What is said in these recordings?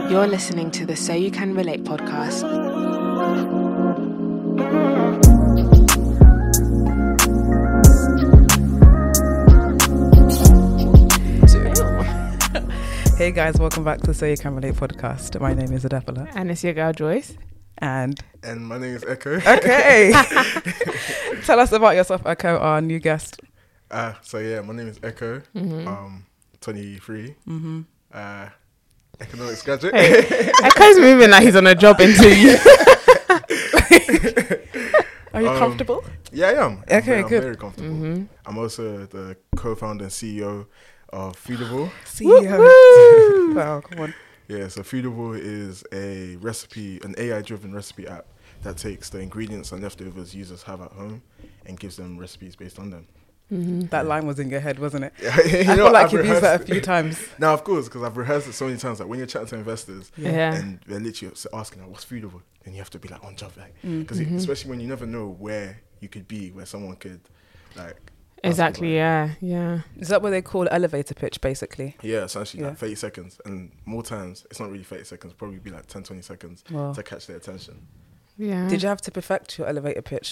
You're listening to the So You Can Relate podcast. Hey guys, welcome back to the So You Can Relate podcast. My name is Adepola. And it's your girl Joyce. And my name is Echo. Okay. Tell us about yourself, Echo, our new guest. My name is Echo. 23. Economics graduate. Hey, Echo's moving like he's on a job interview. Are you comfortable? Yeah, I am. Okay, I'm good. very comfortable. I'm also the co-founder and CEO of Foodable. CEO. Wow, come on. Yeah, so Foodable is an AI-driven recipe app that takes the ingredients and leftovers users have at home and gives them recipes based on them. That line was in your head, wasn't it? Yeah, I feel like you've used that a few times. No, of course, because I've rehearsed it so many times. Like when you're chatting to investors and they're literally asking, like, what's Foodable? And you have to be like on job, like, because especially when you never know where you could be, where someone could, like. Exactly, yeah. Is that what they call elevator pitch, basically? Yeah, essentially like 30 seconds. And more times, it's not really 30 seconds, probably be like 10, 20 seconds to catch their attention. Yeah. Did you have to perfect your elevator pitch?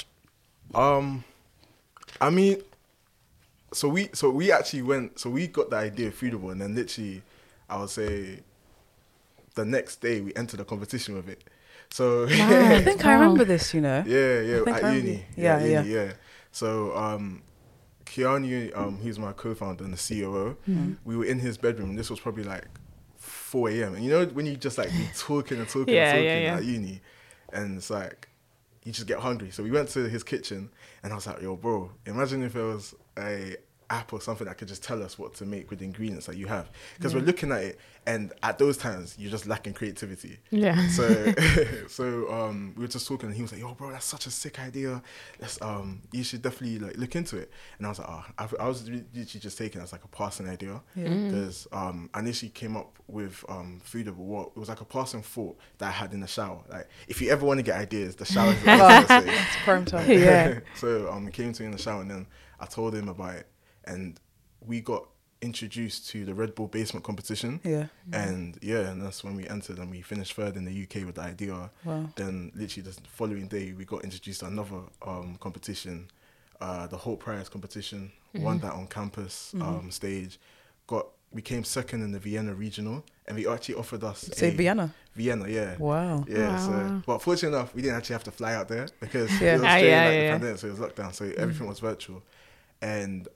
I mean, so we got the idea of Foodable, and then literally, I would say, the next day we entered a competition with it. So I think I remember this, you know. Yeah, at uni. Yeah. So Keanu, he's my co-founder and the COO. We were in his bedroom, and this was probably like 4 a.m. And you know when you just like be talking at uni, and it's like you just get hungry. So we went to his kitchen, and I was like, "Yo, bro, imagine if there was a app or something that could just tell us what to make with the ingredients that you have." Because we're looking at it, and at those times you're just lacking creativity. Yeah. So we were just talking, and he was like, "Yo, bro, that's such a sick idea. Let's you should definitely like look into it." And I was like, I was literally just taking it as like a passing idea because I initially came up with Foodable. It was like a passing thought that I had in the shower. Like if you ever want to get ideas, the shower is the best place. It's prime time. Yeah. So he came to me in the shower, and then I told him about it, and we got introduced to the Red Bull basement competition. And that's when we entered, and we finished third in the UK with the idea. Wow. Then literally the following day we got introduced to another competition, the Hope Prize competition. Won that on campus stage, became second in the Vienna regional, and we actually offered us Vienna, yeah. Wow. So but fortunately enough we didn't actually have to fly out there because it was pandemic, so it was lockdown, so everything was virtual. And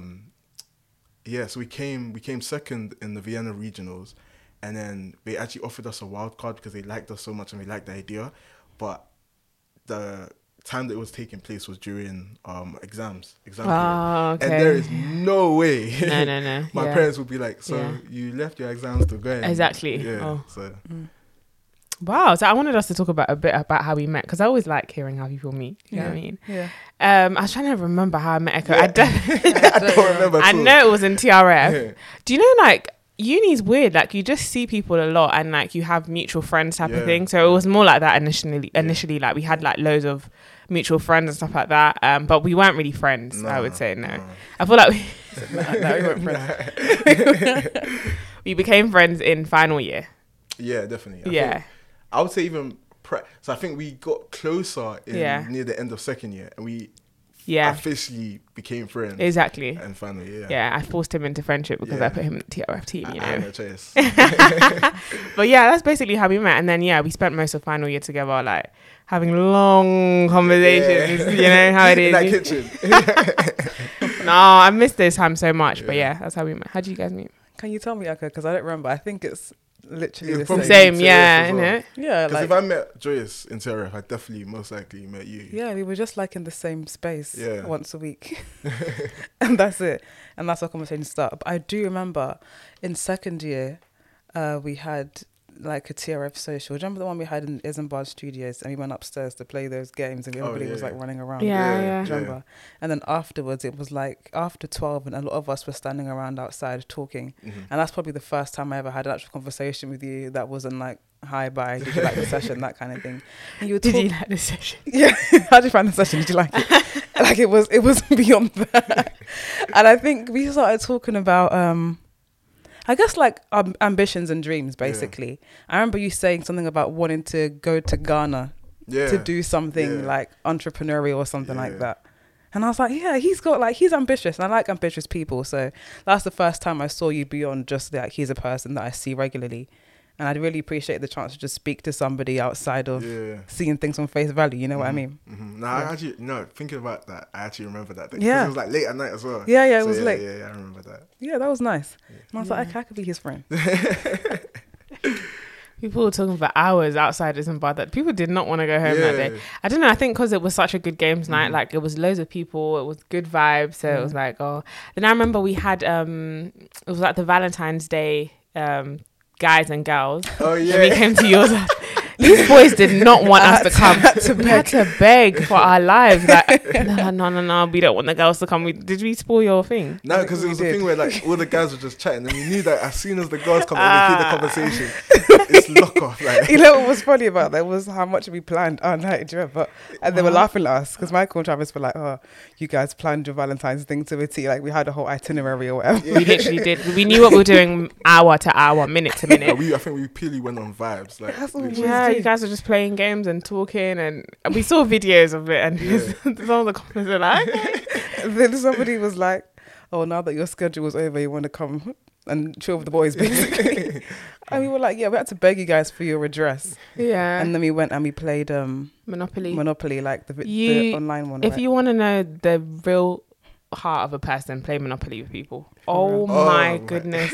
so we came second in the Vienna regionals, and then they actually offered us a wild card because they liked us so much and we liked the idea, but the time that it was taking place was during exam period. And there is no way No. my parents would be like, you left your exams to go and Exactly. So Wow. So I wanted us to talk about a bit about how we met, because I always like hearing how people meet. You know what I mean? Yeah. I was trying to remember how I met Echo. I don't remember. I know it was in TRF. Do you know, like, uni's weird. Like, you just see people a lot, and like you have mutual friends type of thing. So it was more like that initially. Like we had like loads of mutual friends and stuff like that. But we weren't really friends. I would say no. I feel like we weren't friends. We became friends in final year. Yeah, definitely. I would say even so I think we got closer near the end of second year, and we officially became friends. Exactly. And finally, I forced him into friendship because I put him in the TRF team, you know. I had no choice. But yeah, that's basically how we met. And then we spent most of final year together, like having long conversations. You know how it is. In that kitchen. No, I miss those times so much. But that's how we met. How did you guys meet? Can you tell me, Aka? Because I don't remember. I think it's literally the same. Yeah, well. Yeah, because if I met Joyce in TRF, I definitely most likely met you. Yeah, we were just like in the same space once a week. And that's it. And that's how conversations start. But I do remember in second year, we had like a TRF social. Do you remember the one we had in Isambard Studios, and we went upstairs to play those games, and everybody was like running around? Yeah. Do you remember? And then afterwards, it was like after 12, and a lot of us were standing around outside talking. And that's probably the first time I ever had an actual conversation with you that wasn't like, hi, bye, did you like the session, that kind of thing. And you did you like the session? Yeah. How did you find the session? Did you like it? Like it was beyond that. And I think we started talking about I guess like ambitions and dreams, basically. I remember you saying something about wanting to go to Ghana to do something like entrepreneurial or something like that. And I was like, yeah, he's ambitious. And I like ambitious people. So that's the first time I saw you beyond just like he's a person that I see regularly. And I'd really appreciate the chance to just speak to somebody outside of seeing things on face value. You know what I mean? Mm-hmm. No, thinking about that, I actually remember that. Because it was like late at night as well. Yeah, it was late. Yeah, I remember that. Yeah, that was nice. Yeah. And I was like, I could be his friend. People were talking for hours outside in bar that people did not want to go home that day. I don't know. I think because it was such a good games night, like it was loads of people, it was good vibes. So it was like, oh. Then I remember we had, it was like the Valentine's Day guys and girls. Oh yeah. And we came to yours. These boys did not want us to come. We had to beg for our lives. Like, no, we don't want the girls to come. Did we spoil your thing? No, because it was a thing where like all the guys were just chatting, and we knew that as soon as the girls come and we hear the conversation, it's lock off. Like, you know what was funny about that was how much we planned our night. Do you remember? And they were laughing at us because Michael and Travis were like, "Oh, you guys planned your Valentine's thing to a T." Like we had a whole itinerary or whatever. We literally did. We knew what we were doing, hour to hour, minute to minute. I think we purely went on vibes. Like, you guys were just playing games and talking, and we saw videos of it, and some of the comments were like, and then somebody was like, oh, now that your schedule is over, you want to come and chill with the boys, basically. And we were like, yeah, we had to beg you guys for your address. Yeah. And then we went and we played Monopoly, like the online one. If you want to know the real heart of a person, play Monopoly with people. Oh my goodness.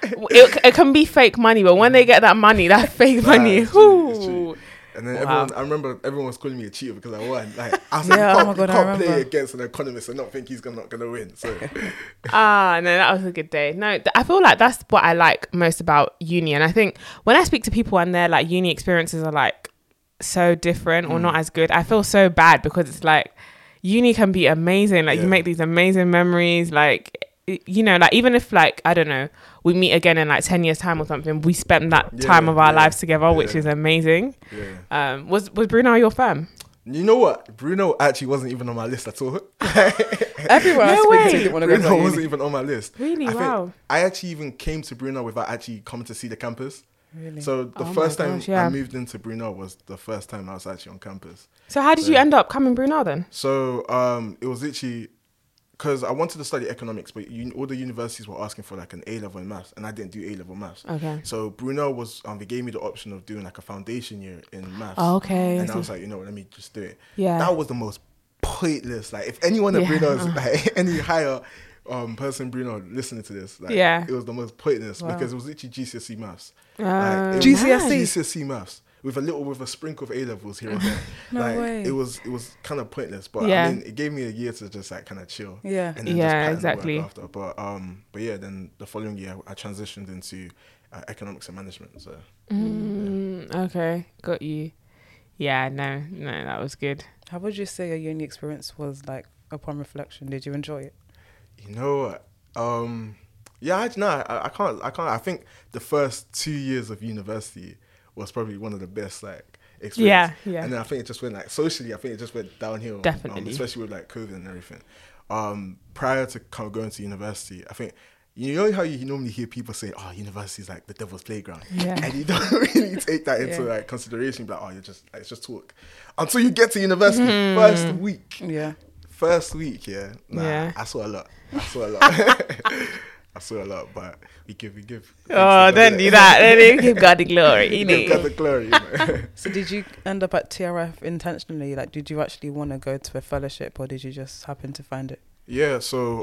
It can be fake money, but when they get that money, that fake money, it's true. And then I remember everyone was calling me a cheater because I won. Like, I was like, you can't play against an economist and not think he's not going to win. So, no, that was a good day. No, I feel like that's what I like most about uni. And I think when I speak to people and their like uni experiences are like so different or not as good, I feel so bad because it's like uni can be amazing. Like you make these amazing memories. Like, you know, like even if like, I don't know, we meet again in like 10 years time or something, we spent that time of our lives together, which is amazing. Was Bruno your fam? You know what? Bruno actually wasn't even on my list at all. Everyone Bruno wasn't even on my list. Really? Wow. I actually even came to Bruno without actually coming to see the campus. Really? So the first time I moved into Bruno was the first time I was actually on campus. So how did you end up coming Bruno then? So it was literally because I wanted to study economics, but all the universities were asking for like an A-level in maths, and I didn't do A-level maths. Okay. So Bruno was, they gave me the option of doing like a foundation year in maths. Oh, okay. And I was like, you know, let me just do it. Yeah. That was the most pointless. Like, if anyone at Bruno's, like any higher person Bruno listening to this, like, it was the most pointless because it was literally GCSE maths. GCSE maths. With a sprinkle of A-levels here and there. No way. It was kind of pointless, but I mean, it gave me a year to just like kind of chill. Yeah. And then just exactly. Work after. But yeah, then the following year I transitioned into economics and management. So. Okay, got you. Yeah, no, that was good. How would you say your uni experience was like upon reflection? Did you enjoy it? You know what? I can't. I think the first 2 years of university was probably one of the best like experience. Yeah. And then I think it just went like socially, I think it just went downhill. Definitely. Especially with like COVID and everything. Prior to going to university, I think, you know how you normally hear people say, oh, university is like the devil's playground. Yeah. And you don't really take that into like consideration. Like, oh, it's just talk. Until you get to university, first week. Yeah. I saw a lot. I saw a lot, but we give. Oh, don't do that. Then give God the glory. Give God the glory. You know? So did you end up at TRF intentionally? Like, did you actually want to go to a fellowship, or did you just happen to find it? Yeah. So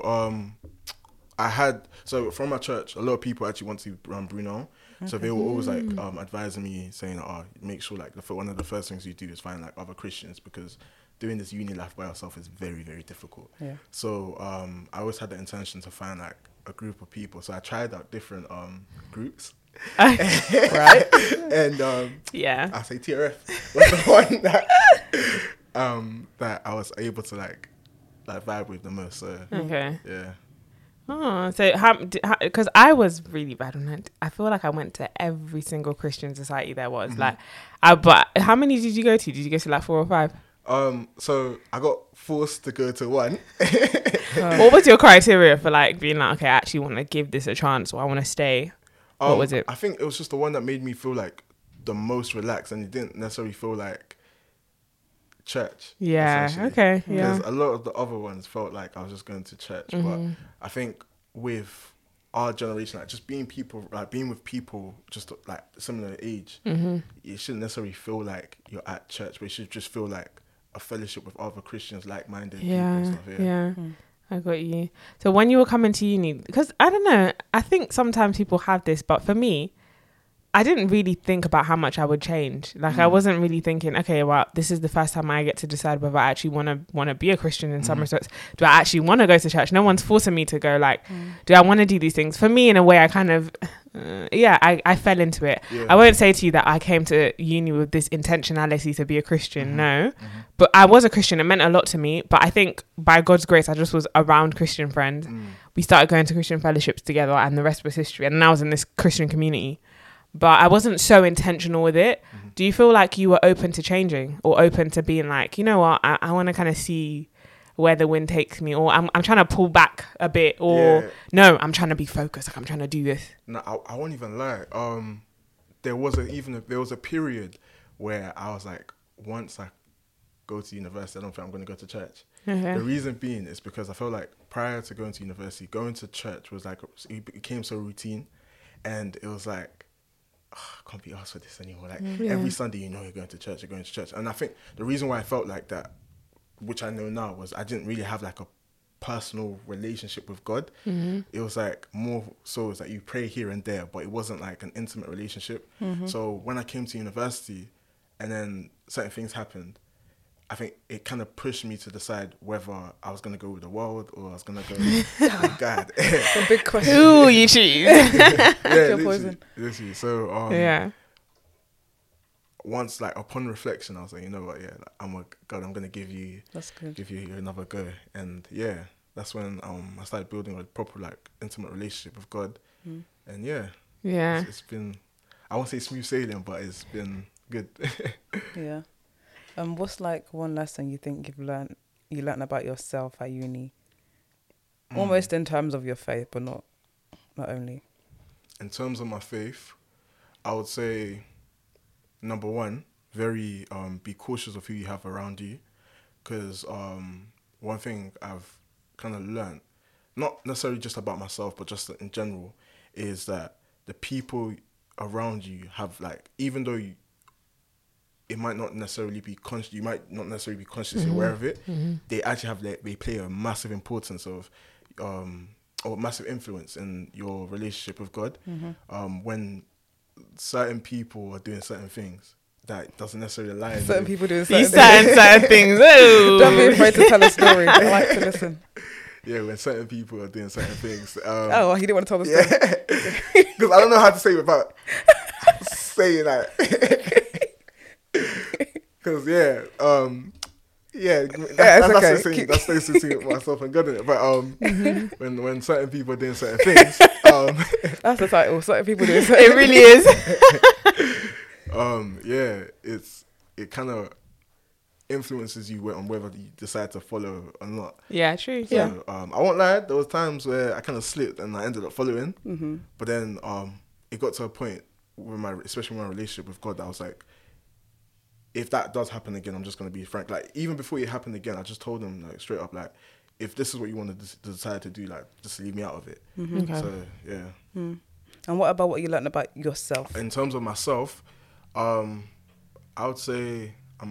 from my church, a lot of people actually want to run Bruno. Okay. So they were always like advising me, saying, "Oh, make sure like one of the first things you do is find like other Christians, because doing this uni life by yourself is very, very difficult." Yeah. So I always had the intention to find like a group of people. So I tried out different groups. Right. And I say TRF was the one that I was able to like vibe with the most. So okay. Yeah. Oh, so because I was really bad on it. I feel like I went to every single Christian society there was. Like, but how many did you go to? Did you go to like 4 or 5? So I got forced to go to one. What was your criteria for like being like, okay, I actually want to give this a chance, or I want to stay? What was it? I think it was just the one that made me feel like the most relaxed, and it didn't necessarily feel like church. Yeah. Okay. Yeah. Because a lot of the other ones felt like I was just going to church, but I think with our generation, like just being with people just like similar age, it shouldn't necessarily feel like you're at church, but it should just feel like a fellowship with other Christians, like-minded people and stuff. Yeah. I got you. So when you were coming to uni, because I don't know, I think sometimes people have this, but for me, I didn't really think about how much I would change. Like I wasn't really thinking, okay, well, this is the first time I get to decide whether I actually want to be a Christian in some respects. Do I actually want to go to church? No one's forcing me to go. Like, do I want to do these things? For me, in a way, I kind of, I fell into it. Yeah. I won't say to you that I came to uni with this intentionality to be a Christian. No, but I was a Christian. It meant a lot to me. But I think by God's grace, I just was around Christian friends. We started going to Christian fellowships together, and the rest was history. And then I was in this Christian community. But I wasn't so intentional with it. Do you feel like you were open to changing, or open to being like, you know what, I want to kind of see where the wind takes me, or I'm trying to pull back a bit, or no, I'm trying to be focused, like I'm trying to do this? No, I won't even lie. There was a period where I was like, once I go to university, I don't think I'm going to go to church. The reason being is because I felt like prior to going to university, going to church was like, it became so routine, and it was like, I can't be asked for this anymore. Like every Sunday, you're going to church, And I think the reason why I felt like that, which I know now, was I didn't really have like a personal relationship with God. It was like more so it's like you pray here and there, but it wasn't like an intimate relationship. So when I came to university and then certain things happened, I think it kind of pushed me to decide whether I was going to go with the world or I was going to go with God. A big question. Who you choose? Literally. So, once, like, upon reflection, I was like, you know what, I'm going to give you another go. And, that's when I started building a proper, like, intimate relationship with God. And, it's been, I won't say smooth sailing, but it's been good. Yeah. What's like one lesson you think you learned about yourself at uni? Almost in terms of your faith, but not only. In terms of my faith, I would say, number one, very be cautious of who you have around you, because one thing I've kind of learned, not necessarily just about myself, but just in general, is that the people around you have, like, even though it might not necessarily be conscious, you might not necessarily be consciously aware of it, they actually have, they play a massive importance of, or massive influence in your relationship with God. When certain people are doing certain things that doesn't necessarily align. Certain people doing certain things. Oh. Don't be afraid to tell a story. I like to listen. Yeah, when certain people are doing certain things. He didn't want to tell the story. Because I don't know how to say it without saying that. Because that's basically myself and God in it. But when certain people are doing certain things, that's the title. Certain people doing certain. It really is. It kind of influences you on whether you decide to follow or not. Yeah, true. So, yeah. I won't lie. There was times where I kind of slipped and I ended up following. But then it got to a point especially my relationship with God, that I was like, if that does happen again, I'm just going to be frank. Like, even before it happened again, I just told him, like, straight up, like, if this is what you want to decide to do, like, just leave me out of it. Okay. So, yeah. And what about what you learned about yourself? In terms of myself, I would say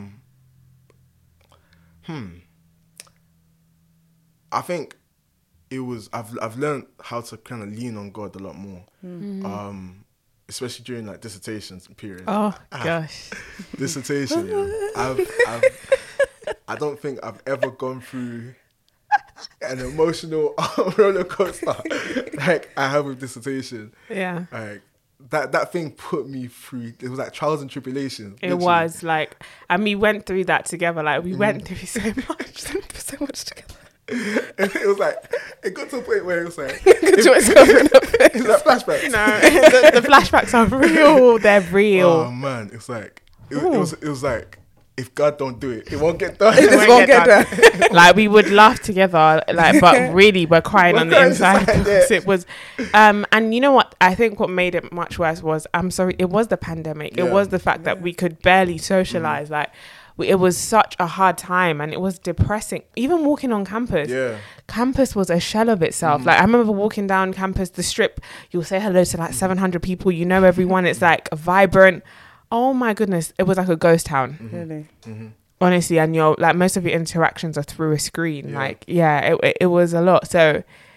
I think it was, I've learned how to kind of lean on God a lot more. Especially during, like, dissertations period. Oh gosh, dissertation. Yeah. I don't think I've ever gone through an emotional roller coaster like I have with dissertation. Yeah. Like that thing put me through. It was like trials and tribulations. It was like, and we went through that together. Like we went through so much together. It was like, it got to a point where it was like, it's like flashbacks. No, the flashbacks are real. They're real. Oh man, it's like it was like if God don't do it, it won't get done. It won't get done. Like, we would laugh together, like, but really we're crying on the inside. It was, and you know what? I think what made it much worse was, I'm sorry, it was the pandemic. It was the fact that we could barely socialize. Like, it was such a hard time, and it was depressing. Even walking on campus, campus was a shell of itself. Like, I remember walking down campus, the strip, you'll say hello to like 700 people, you know everyone. It's like vibrant. Oh my goodness, it was like a ghost town. Really? Honestly, and you're like, most of your interactions are through a screen. Like, it was a lot. So,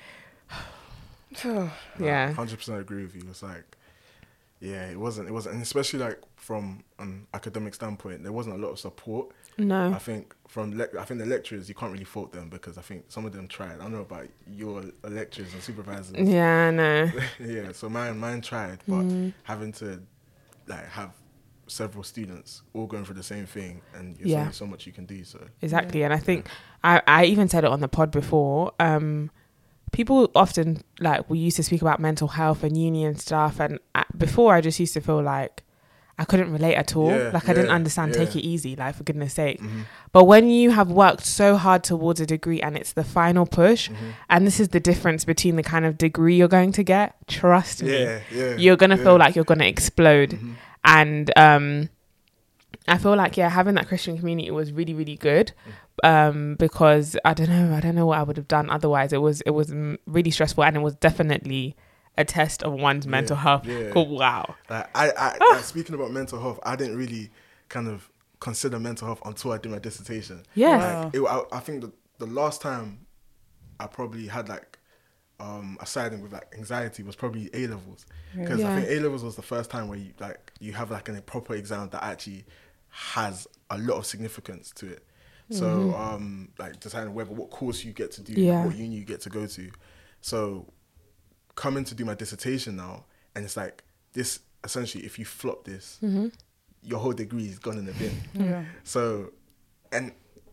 yeah, 100% agree with you. It's like, it wasn't, and especially like from an academic standpoint, there wasn't a lot of support. No, I think the lecturers, you can't really fault them, because I think some of them tried. I don't know about your lecturers and supervisors. Yeah, I know. Yeah, so mine tried, but having to like have several students all going through the same thing, and there's only so much you can do. So exactly, and I think I even said it on the pod before. People often, like, we used to speak about mental health and uni and stuff, and before I just used to feel like I couldn't relate at all. I didn't understand. Take it easy, like, for goodness sake. But when you have worked so hard towards a degree and it's the final push, and this is the difference between the kind of degree you're going to get, trust me, you're gonna feel like you're gonna explode. And I feel like, having that Christian community was really, really good, because I don't know what I would have done otherwise. It was really stressful, and it was definitely a test of one's mental health. Wow. Like, like, speaking about mental health, I didn't really kind of consider mental health until I did my dissertation. Yeah. Like, I think the last time I probably had like a siding with like anxiety was probably A levels, because I think A levels was the first time where you have like a proper exam that actually has a lot of significance to it. So like deciding what course you get to do, what uni you get to go to. So coming to do my dissertation now, and it's like this, essentially, if you flop this, your whole degree is gone in the bin. So, and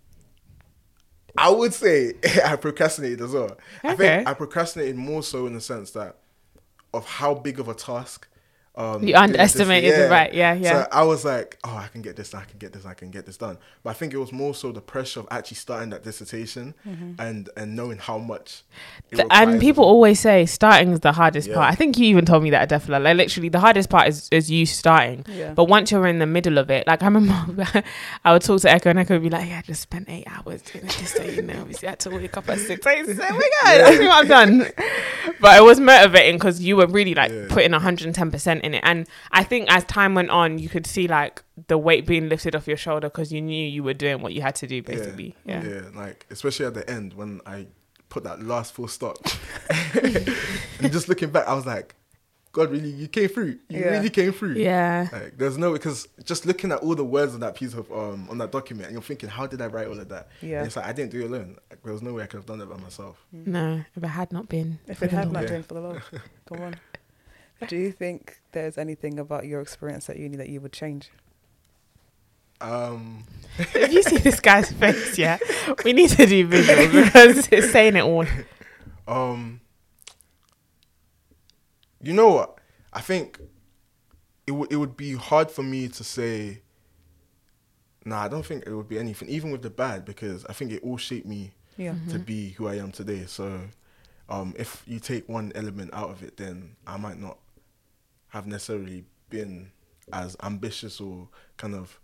I would say I procrastinated as well. Okay. I think I procrastinated more so in the sense that of how big of a task. You underestimated it, right? Yeah. So I was like, oh, I can get this done. But I think it was more so the pressure of actually starting that dissertation and knowing how much it requires. And people always say starting is the hardest part. I think you even told me that at DEFLA. Like, literally, the hardest part is you starting. But once you're in the middle of it, like, I remember I would talk to Echo, and Echo would be like, I just spent 8 hours doing this, so, obviously I had to wake up at 6. I said, oh my God, I think I'm done. But it was motivating, because you were really like putting 110% in it. And I think as time went on, you could see like the weight being lifted off your shoulder, because you knew you were doing what you had to do, basically. Yeah, like, especially at the end when I put that last full stop. And just looking back, I was like, God, really, you came through. You really came through. Yeah. Like, because just looking at all the words on that piece of on that document, and you're thinking, how did I write all of that? Yeah. And it's like, I didn't do it alone. Like, there was no way I could have done it by myself. No, if it had not been for the Lord. Come on. Do you think there's anything about your experience at uni that you would change? If you see this guy's face, we need to do visuals, because it's saying it all. You know what? I think it would be hard for me to say. Nah, I don't think it would be anything, even with the bad, because I think it all shaped me to be who I am today. So, if you take one element out of it, then I might not have necessarily been as ambitious or kind of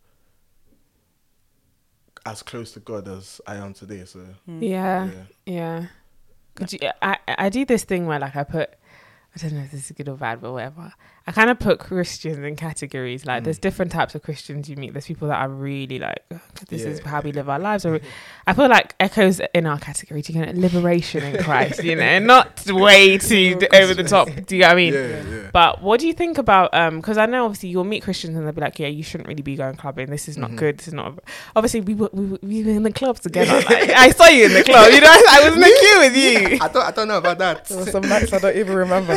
as close to God as I am today. So yeah. I do this thing where, like, I put, I don't know if this is good or bad, but whatever. I kind of put Christians in categories. Like, there's different types of Christians you meet. There's people that are really like, this is how we live our lives. Or I feel like Echo's in our category. Do you know, liberation in Christ, not way too over the top. Do you know what I mean? Yeah. But what do you think about, because I know obviously you'll meet Christians and they'll be like, you shouldn't really be going clubbing. This is not good. This is not, obviously we were in the club together. Like, I saw you in the club, I was in the queue with you. I don't know about that. There were some nights I don't even remember.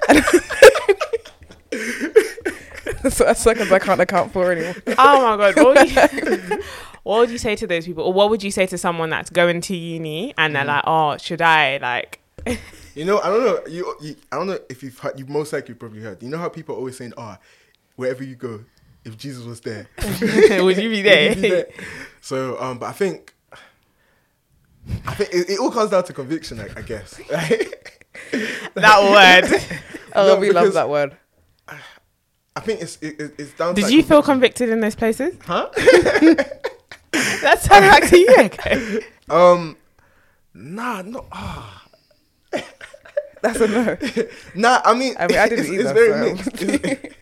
So seconds I can't account for anymore. Oh my God. What would you say to those people? Or what would you say to someone that's going to uni and they're like, oh, should I like... I don't know. I don't know if you've heard, you've most likely probably heard. You know how people are always saying, wherever you go, if Jesus was there, would you be there? So, but I think it all comes down to conviction, I guess. That word. We love that word. I think it's down to... Did you feel convicted in those places? Huh? Let's turn back to you, okay? Nah, no. That's a no. Nah, I mean, I didn't either. It's very mixed.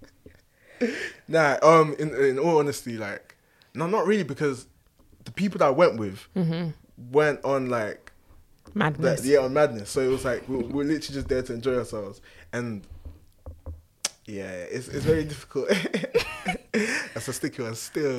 Nah, in all honesty, like, no, not really, because the people that I went with went on like madness. On madness. So it was like we're literally just there to enjoy ourselves, and yeah, it's very difficult. That's a sticky one still.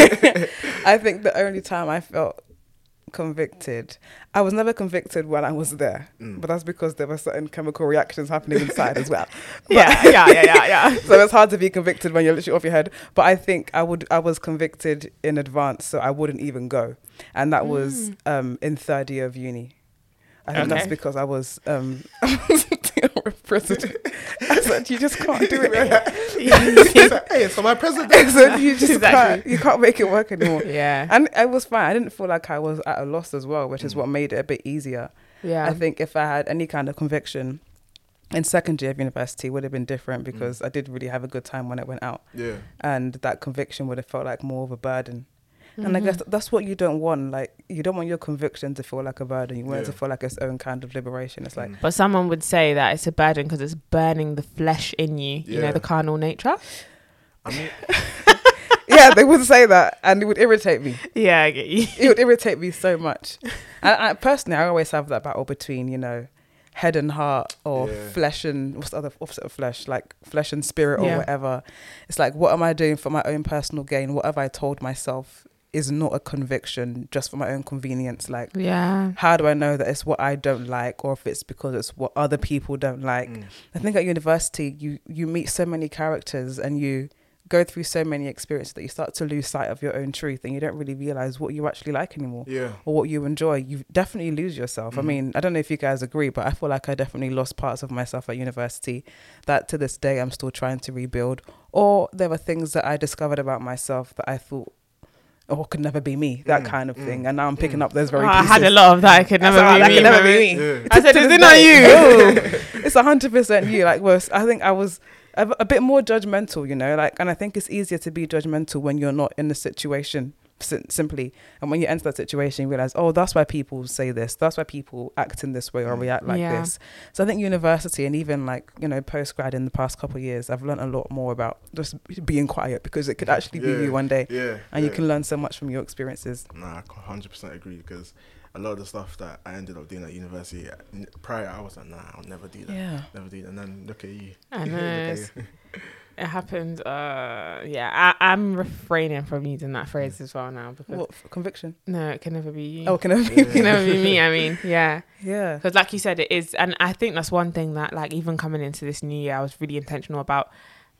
I think the only time I felt convicted, I was never convicted when I was there, but that's because there were certain chemical reactions happening inside as well. Yeah. So it's hard to be convicted when you're literally off your head. But I think I was convicted in advance, so I wouldn't even go, and that was in third year of uni. I think that's because I was president. I said, you just can't do it. Hey, so my president. So you just can't make it work anymore. Yeah. And it was fine. I didn't feel like I was at a loss as well, which is what made it a bit easier. Yeah. I think if I had any kind of conviction in second year of university, it would have been different because I did really have a good time when I went out. Yeah. And that conviction would have felt like more of a burden. And I guess that's what you don't want. Like, you don't want your conviction to feel like a burden. You want it to feel like its own kind of liberation. It's like, but someone would say that it's a burden because it's burning the flesh in you. You know, the carnal nature. I mean, yeah, they would say that, and it would irritate me. Yeah, I get you. It would irritate me so much. And personally, I always have that battle between, you know, head and heart, or flesh and what's the other opposite of flesh, like flesh and spirit, or whatever. It's like, what am I doing for my own personal gain? What have I told myself is not a conviction just for my own convenience? Like, how do I know that it's what I don't like, or if it's because it's what other people don't like? I think at university you meet so many characters and you go through so many experiences that you start to lose sight of your own truth, and you don't really realize what you actually like anymore, or what you enjoy. You definitely lose yourself. I mean, I don't know if you guys agree, but I feel like I definitely lost parts of myself at university that to this day I'm still trying to rebuild, or there were things that I discovered about myself that I thought, oh, could never be me, that kind of thing. And now I'm picking up those very pieces. I had a lot of that. It could never be me. Yeah. I said, is it not you? It's 100% you. Like, well, I think I was a bit more judgmental, you know, like, and I think it's easier to be judgmental when you're not in the situation, simply. And when you enter that situation, you realize, oh, that's why people say this. That's why people act in this way or react like this. So I think university, and even like, you know, post-grad in the past couple of years, I've learned a lot more about just being quiet, because it could actually be you one day. And you can learn so much from your experiences. Nah, I 100% agree, because a lot of the stuff that I ended up doing at university, prior, I was like, nah, I'll never do that. Never do that. And then look at you. I know. It happened. I'm refraining from using that phrase as well now, because what, conviction? No, it can never be you. Oh, it can never be it can never be me. I mean, yeah. Because like you said, it is, and I think that's one thing that, like, even coming into this new year, I was really intentional about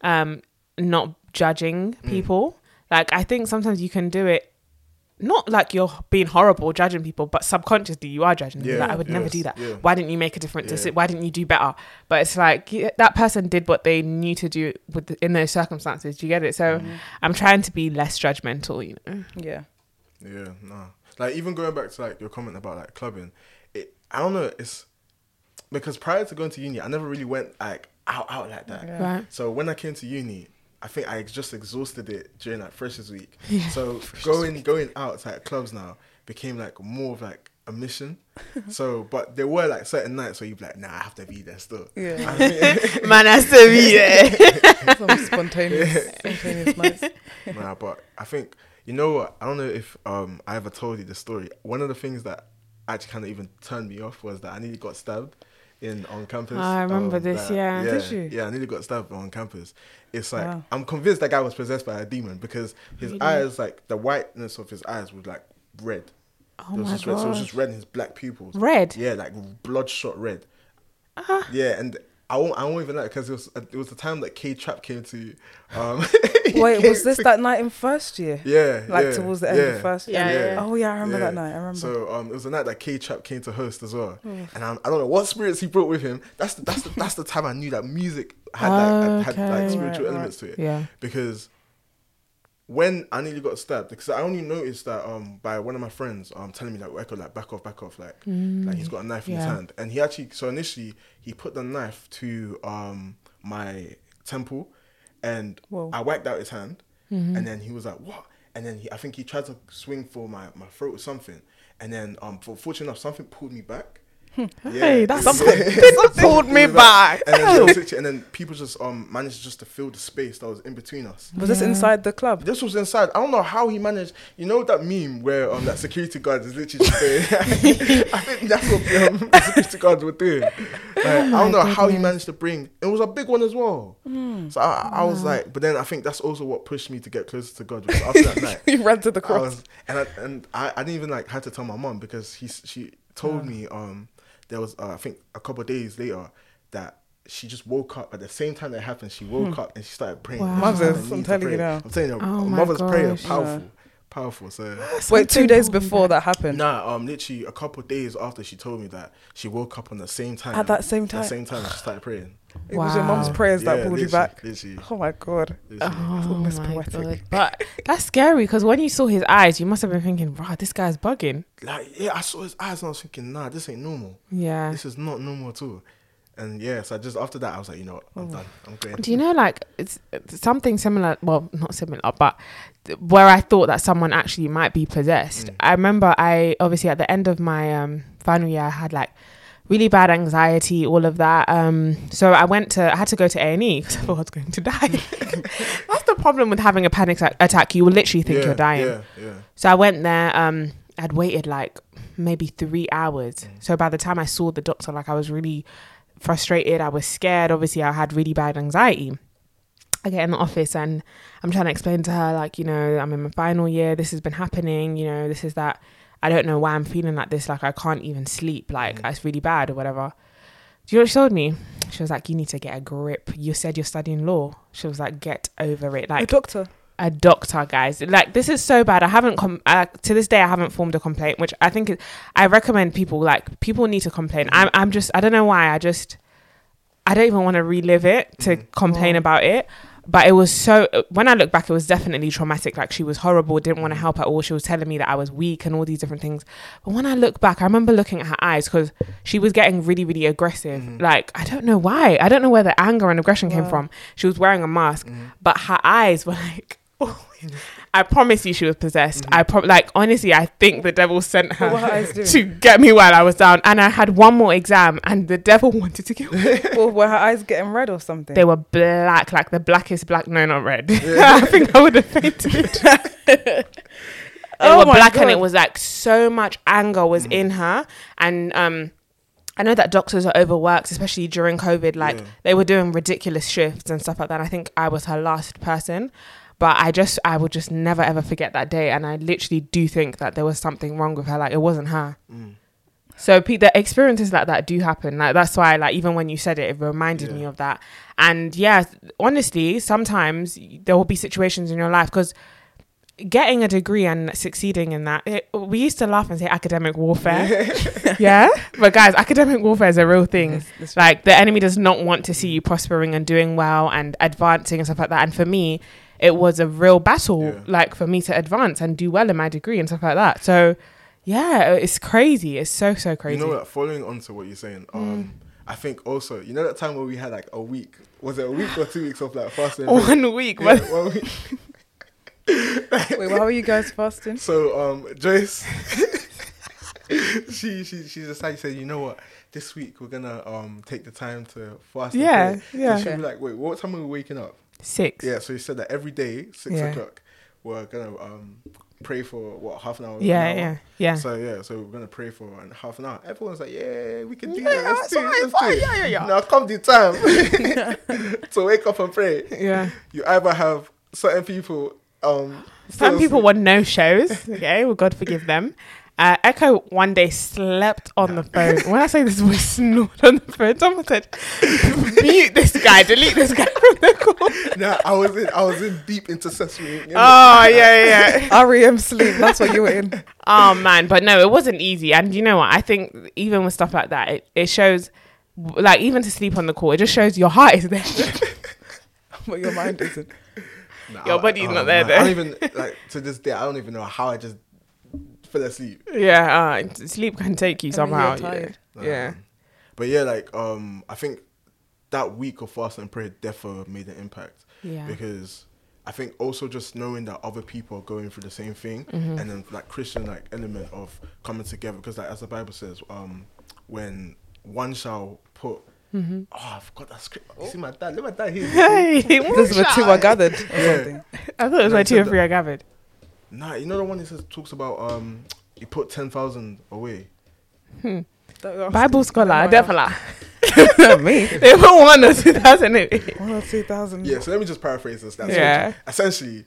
not judging people. Like, I think sometimes you can do it, not like you're being horrible judging people, but subconsciously you are judging them. Like, I would never do that. Why didn't you make a different decision? Why didn't you do better? But it's like, that person did what they knew to do in those circumstances. Do you get it? So I'm trying to be less judgmental, you know? Yeah, no. Like, even going back to like your comment about like clubbing, I don't know, it's because prior to going to uni, I never really went like out like that. Right. So when I came to uni, I think I just exhausted it during like Freshers Week. So going out to like clubs now became like more of like a mission. So, but there were like certain nights where you'd be like, nah, I have to be there still. Man has to be there. Some spontaneous nights. Nah, but I think, you know what? I don't know if I ever told you the story. One of the things that actually kind of even turned me off was that I nearly got stabbed on campus. I remember this, Did you? Yeah, I nearly got stabbed on campus. It's like, I'm convinced that guy was possessed by a demon, because his eyes, like the whiteness of his eyes was like red. Oh my God. So it was just red in his black pupils. Red? Yeah, like bloodshot red. Yeah, and I won't even know, because it was the time that K-Trap came to... Wait, was this that night in first year? Yeah. Like towards the end of first year? Yeah. Oh yeah, I remember that night. I remember. So it was the night that K-Trap came to host as well. And I don't know what spirits he brought with him. That's the time I knew that music had like spiritual elements to it. Yeah. Because when I nearly got stabbed, because I only noticed that by one of my friends telling me like, Echo, like back off, like he's got a knife in his hand, and he actually, so initially he put the knife to my temple, and I whacked out his hand, and then he was like, what? And then I think he tried to swing for my throat or something, and then fortunately enough, something pulled me back. Hey, that's something pulled me back. And then people just managed just to fill the space that was in between us. Was this inside the club? This was inside. I don't know how he managed. You know that meme where that security guard is literally just saying, I think that's what the security guards were doing. I don't know how he managed to bring. It was a big one as well. So I was like, but then I think that's also what pushed me to get closer to God. Because after that night, you ran to the cross, I didn't even like had to tell my mom, because she told me there was I think a couple of days later that she just woke up at the same time that it happened. She woke up and she started praying. Wow. Mothers, I'm telling you now. I'm telling you, mother's prayer, powerful. So wait, 2 days before that happened? Nah, literally a couple of days after she told me that, she woke up on the same time. At that same time? At the same time, she started praying. It was your mom's prayers that pulled you back. Literally. Oh my God. Oh my God. But that's scary, because when you saw his eyes, you must have been thinking, "Wow, this guy's bugging." Like, yeah, I saw his eyes and I was thinking, nah, this ain't normal. Yeah, this is not normal at all. And yeah, so just after that, I was like, you know what, I'm done. I'm going. Do you know, like, it's something similar? Well, not similar, but where I thought that someone actually might be possessed. I remember obviously at the end of my final year, I had like really bad anxiety, all of that. So I had to go to A&E because I thought I was going to die. That's the problem with having a panic attack. You will literally think you're dying. Yeah. So I went there. I'd waited like maybe 3 hours. So by the time I saw the doctor, like I was really frustrated. I was scared. Obviously, I had really bad anxiety. I get in the office and I'm trying to explain to her, like, you know, I'm in my final year. This has been happening. You know, this is that. I don't know why I'm feeling like this. Like, I can't even sleep. Like, it's really bad or whatever. Do you know what she told me? She was like, you need to get a grip. You said you're studying law. She was like, get over it. Like, a doctor, guys. Like, this is so bad. I haven't to this day I haven't formed a complaint, which I think I recommend people need to complain. I'm just, I don't know why, I don't even want to relive it to complain about it. But it was when I look back, it was definitely traumatic. Like, she was horrible, didn't want to help at all. She was telling me that I was weak and all these different things. But when I look back, I remember looking at her eyes, because she was getting really, really aggressive. Like, I don't know why. I don't know where the anger and aggression came from. She was wearing a mask, but her eyes were like, I promise you she was possessed. Honestly, I think the devil sent her to get me while I was down. And I had one more exam and the devil wanted to kill me. Well, were her eyes getting red or something? They were black, like the blackest black. No, not red. I think I would have fainted. They were black. God. And it was like so much anger was in her. And I know that doctors are overworked, especially during COVID. Like, they were doing ridiculous shifts and stuff like that. I think I was her last person. But I would just never, ever forget that day. And I literally do think that there was something wrong with her. Like, it wasn't her. So the experiences like that do happen. Like, that's why, like, even when you said it reminded me of that. And yeah, honestly, sometimes there will be situations in your life, because getting a degree and succeeding in that, we used to laugh and say academic warfare. Yeah? But guys, academic warfare is a real thing. Yes, like, the enemy does not want to see you prospering and doing well and advancing and stuff like that. And for me, it was a real battle, like, for me to advance and do well in my degree and stuff like that. So, yeah, it's crazy. It's so crazy. You know what? Following on to what you're saying, I think also, you know that time where we had like a week? Was it a week or 2 weeks of like fasting? 1 week. Yeah, 1 week. Wait, how are you guys fasting? So, Joyce, she decided, said, you know what? This week we're gonna take the time to fast. Yeah. So she'd be like, wait, what time are we waking up? 6. Yeah, so he said that every day, 6 o'clock, we're gonna pray for half an hour. Yeah. So we're gonna pray for half an hour. Everyone's like, yeah, we can do that. Let's do it. Yeah. Now come the time to wake up and pray. Yeah. You either have certain people. Some people want no shows. Okay, well, God forgive them. Echo one day slept on the phone. When I say this, we snored on the phone. Someone said, "Mute this guy, delete this guy from the call." No, I was in deep intercessory. Oh yeah. REM sleep. That's what you were in. Oh man, but no, it wasn't easy. And you know what? I think even with stuff like that, it shows, like, even to sleep on the call, it just shows your heart is there, but your mind isn't. your body's not there. I don't even like to this day. I don't even know how I just fell asleep. Yeah, sleep can take you somehow. Yeah. But yeah, like I think that week of fast and prayer definitely made an impact. Yeah. Because I think also just knowing that other people are going through the same thing, and then like Christian like element of coming together, because like as the Bible says, when one shall put. Oh, I forgot that script. You see my dad? Look at my dad. This is where two are gathered or something. I thought it was like 2 or 3 are gathered. Nah, you know the one that talks about he put 10,000 away. Bible scholar, definitely. Me. They put 1 or 2,000 in it. 1 or 2,000. Yeah, so let me just paraphrase this. That's essentially,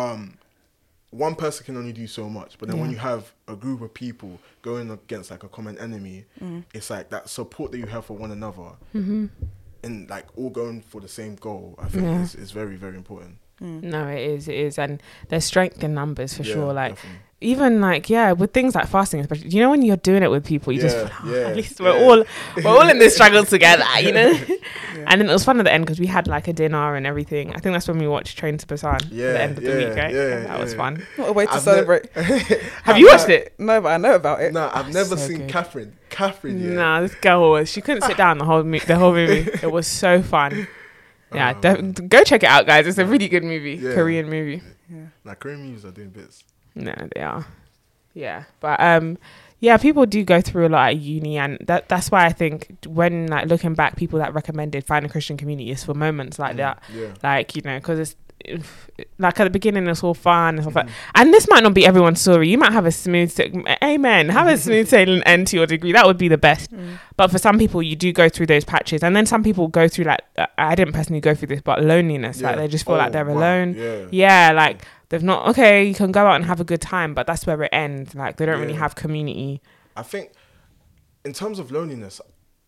one person can only do so much, but then when you have a group of people going against like a common enemy, it's like that support that you have for one another, and like all going for the same goal. I think is very, very important. No, it is, and there's strength in numbers for sure. Like definitely. Even like with things like fasting, especially, you know, when you're doing it with people, you just at least we're all in this struggle together, you know. And then it was fun at the end because we had like a dinner and everything. I think that's when we watched Train to Busan at the end of the week, right? That was fun. What a way to celebrate. Have you watched it? No, but I know about it. No, I've never seen Catherine. Nah, this girl she couldn't sit down the whole movie. It was so fun. Yeah, go check it out, guys. It's a really good movie, Korean movie. Yeah, Korean movies are doing bits. No, they are. Yeah, but people do go through a lot at uni, and that's why I think when like looking back, people that recommended Find a Christian Community is for moments like that. Yeah. Like, you know, because it's like at the beginning it's all fun and stuff like, and this might not be everyone's story. You might have a smooth have a smooth sailing end to your degree. That would be the best. But for some people you do go through those patches, and then some people go through like I didn't personally go through this, but loneliness. Like they just feel like they're alone. Like they've not you can go out and have a good time, but that's where it ends. Like they don't really have community. I think in terms of loneliness,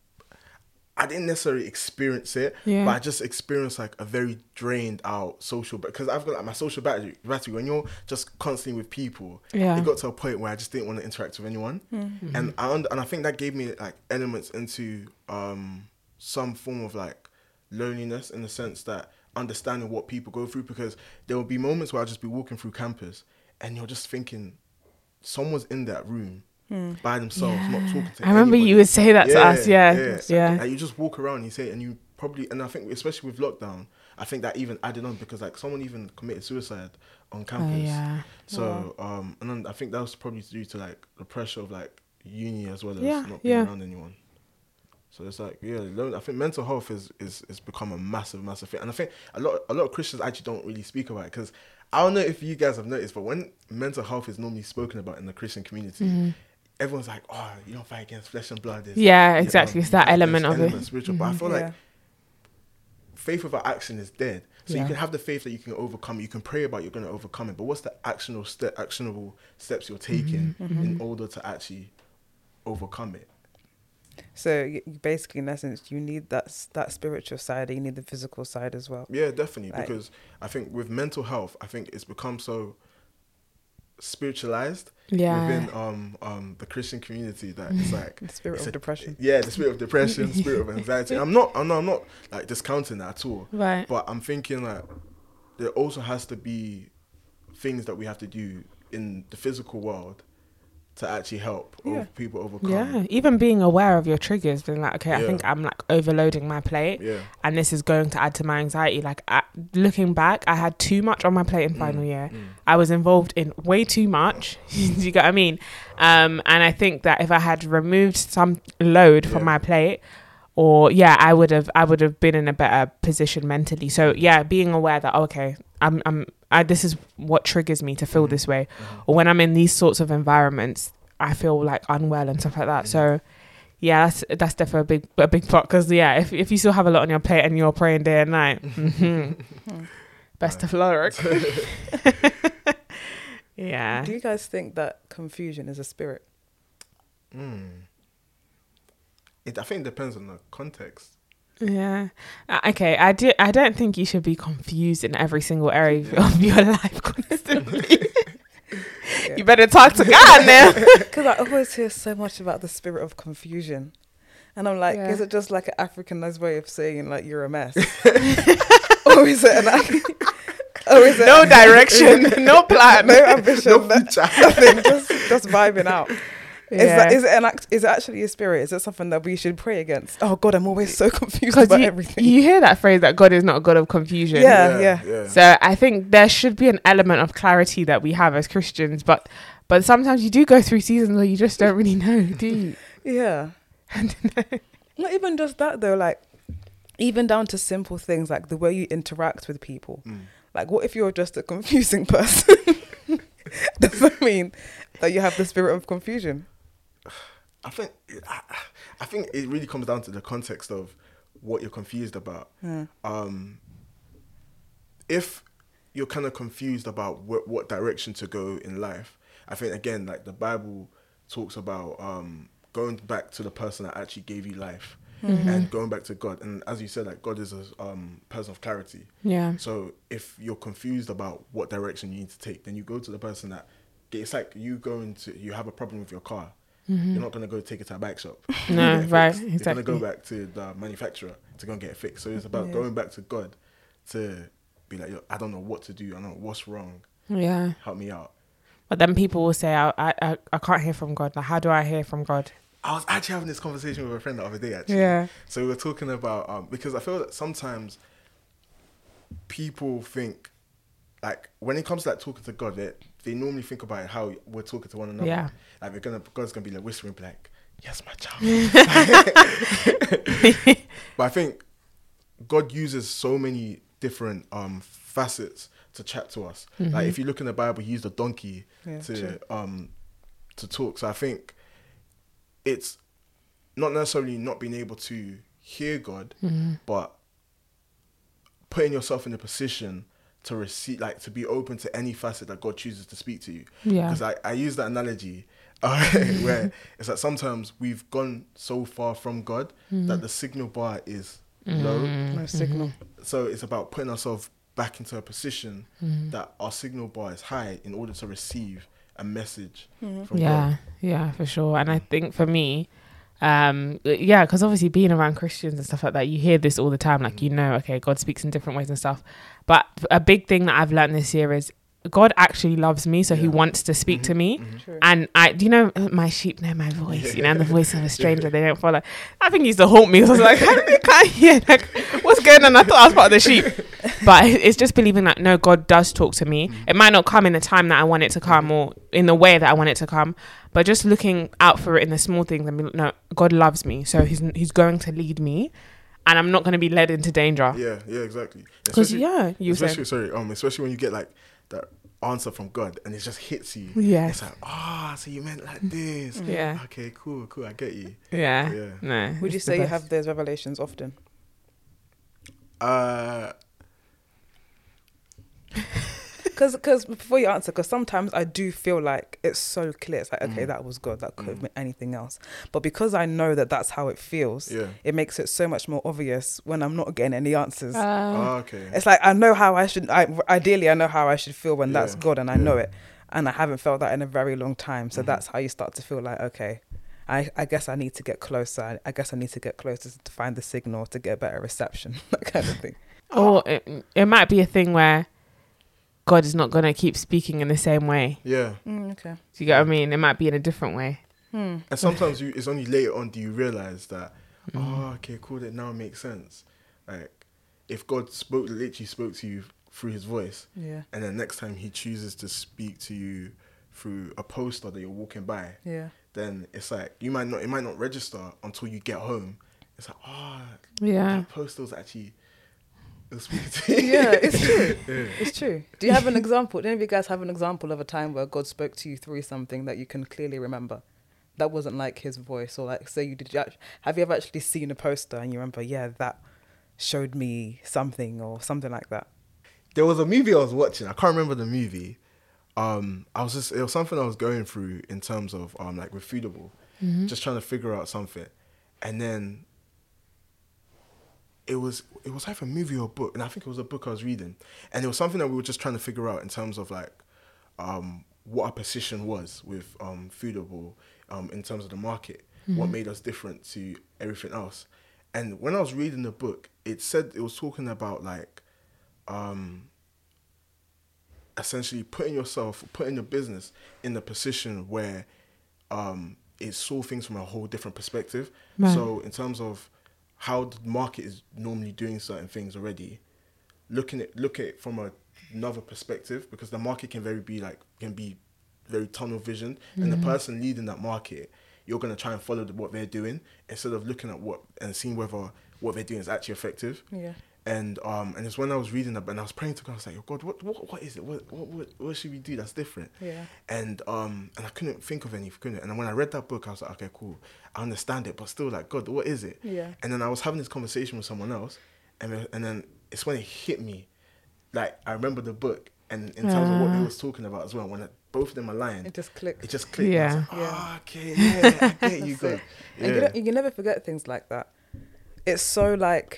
I didn't necessarily experience it, but I just experienced like a very drained out social, because I've got like my social battery when you're just constantly with people, it got to a point where I just didn't want to interact with anyone. And I think that gave me like elements into some form of like loneliness, in the sense that understanding what people go through, because there will be moments where I'll just be walking through campus and you're just thinking someone's in that room by themselves, not talking to anybody. I remember you would say that to us. Like you just walk around and you say, and you probably, and I think especially with lockdown, I think that even added on, because like someone even committed suicide on campus. So and then I think that was probably due to like the pressure of like uni as well as not being around anyone. So it's like I think mental health is become a massive thing, and I think a lot of Christians actually don't really speak about it, because I don't know if you guys have noticed, but when mental health is normally spoken about in the Christian community, everyone's like, oh, you don't fight against flesh and blood. Exactly. It's that element of it. Spiritual. But I feel like faith without action is dead. So you can have the faith that you can overcome it. You can pray about you're going to overcome it. But what's the actionable steps you're taking in order to actually overcome it? So basically, in essence, you need that spiritual side, and you need the physical side as well. Yeah, definitely. Because I think with mental health, I think it's become so spiritualized within the Christian community that it's like the spirit of depression. The spirit of depression, spirit of anxiety. I'm not like discounting that at all. Right. But I'm thinking like there also has to be things that we have to do in the physical world to actually help people overcome. Yeah, even being aware of your triggers, being like, okay, I think I'm like overloading my plate, and this is going to add to my anxiety. Like looking back, I had too much on my plate in final year. I was involved in way too much. Do you get what I mean? And I think that if I had removed some load from my plate, or I would have been in a better position mentally. So being aware that okay, this is what triggers me to feel this way, or when I'm in these sorts of environments, I feel like unwell and stuff like that. So that's definitely a big part, because if you still have a lot on your plate and you're praying day and night, best of luck. Do you guys think that confusion is a spirit? I think it depends on the context. Yeah. Okay. I don't think you should be confused in every single area of your life constantly. You better talk to God now. Because I always hear so much about the spirit of confusion, and I'm like, is it just like an Africanized way of saying like you're a mess, or is it Oh, is it? No direction, no plan, no ambition, no nothing. Just vibing out. Yeah. Is it actually a spirit? Is it something that we should pray against? Oh God, I'm always so confused about everything. You hear that phrase that God is not a God of confusion. Yeah. So I think there should be an element of clarity that we have as Christians, but sometimes you do go through seasons where you just don't really know, do you? Yeah. I don't know. Not even just that though, like even down to simple things like the way you interact with people. Like what if you're just a confusing person? Does that mean that you have the spirit of confusion? I think it really comes down to the context of what you're confused about. If you're kind of confused about what direction to go in life, I think again, like the Bible talks about going back to the person that actually gave you life and going back to God. And as you said, like God is a person of clarity. Yeah. So if you're confused about what direction you need to take, then you go to the person that. It's like you have a problem with your car. You're not going to go take it to a bike shop. No, right, exactly. You're going to go back to the manufacturer to go and get it fixed. So it's about going back to God to be like, I don't know what to do. I don't know what's wrong. Yeah. Help me out. But then people will say, I can't hear from God. Like, how do I hear from God? I was actually having this conversation with a friend the other day, actually. Yeah. So we were talking about, because I feel that sometimes people think, like, when it comes to like talking to God, they normally think about how we're talking to one another. Yeah. Like God's gonna be like whispering, like, "Yes, my child." But I think God uses so many different facets to chat to us. Like if you look in the Bible, He used a donkey to talk. So I think it's not necessarily not being able to hear God, but putting yourself in a position to receive, like to be open to any facet that God chooses to speak to you. Yeah. Because I use that analogy where it's like sometimes we've gone so far from God that the signal bar is low. No signal. So it's about putting ourselves back into a position that our signal bar is high in order to receive a message from God. Yeah, for sure. And I think for me, because obviously being around Christians and stuff like that, you hear this all the time, like, okay, God speaks in different ways and stuff. But a big thing that I've learned this year is God actually loves me, so He wants to speak to me. And my sheep know my voice, and the voice of a stranger they don't follow. I think He used to haunt me. So I was like, I can't hear, like, what's going on? I thought I was part of the sheep. But it's just believing that, no, God does talk to me. It might not come in the time that I want it to come or in the way that I want it to come, but just looking out for it in the small things and be like, no, God loves me, so He's going to lead me. And I'm not going to be led into danger. Yeah, exactly. Especially when you get like that answer from God and it just hits you. Yeah. It's like, so you meant like this. Yeah. Okay, cool, I get you. Yeah. No. Would you say you have those revelations often? Because before you answer, because sometimes I do feel like it's so clear. It's like, okay, that was God. That could have been anything else. But because I know that that's how it feels, it makes it so much more obvious when I'm not getting any answers. Okay. It's like I know how I should. Ideally, I know how I should feel when that's God, and I know it. And I haven't felt that in a very long time. So that's how you start to feel like, okay, I guess I need to get closer. I guess I need to get closer to find the signal to get better reception, that kind of thing. Or it might be a thing where God is not going to keep speaking in the same way. Yeah. Okay. Do you get what I mean? It might be in a different way. And sometimes it's only later on do you realize that, okay, cool, that now makes sense. Like, if God literally spoke to you through His voice, and then next time He chooses to speak to you through a poster that you're walking by, then it's like it might not register until you get home. It's like, that poster was actually. Yeah, it's true. It's true. Do you have an example? Do any of you guys have an example of a time where God spoke to you through something that you can clearly remember? That wasn't like His voice, or like, say have you ever actually seen a poster and you remember, that showed me something or something like that? There was a movie I was watching. I can't remember the movie. It was something I was going through in terms of like with Foodable, just trying to figure out something, and then. It was either a movie or a book, and I think it was a book I was reading, and it was something that we were just trying to figure out in terms of like what our position was with Foodable in terms of the market, what made us different to everything else. And when I was reading the book, it was talking about like essentially putting your business in a position where it saw things from a whole different perspective. Right. So in terms of how the market is normally doing certain things already, look at it from another perspective, because the market can be very tunnel vision, and the person leading that market, you're going to try and follow what they're doing instead of looking at seeing whether what they're doing is actually effective. Yeah. And it's when I was reading that, and I was praying to God, I was like, oh God, what is it? What should we do that's different? Yeah. And I couldn't think of anything. And then when I read that book, I was like, okay, cool, I understand it, but still, like, God, what is it? Yeah. And then I was having this conversation with someone else, and then it's when it hit me, like, I remember the book, and in terms of what they was talking about as well, when both of them aligned, it just clicked. Yeah. I was like, okay, yeah, I get you, God. Yeah. And you can never forget things like that. It's so like,